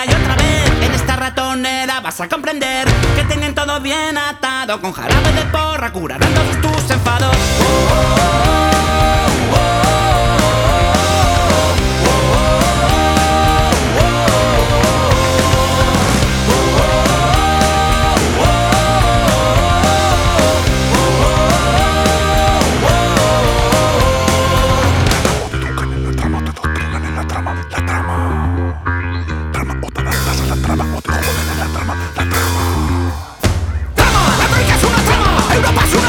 una y otra vez. En esta ratonera vas a comprender que tienen todo bien atado. Con jarabe de porra curarán todos tus enfados. Trama, la troika es una trama, Europa es una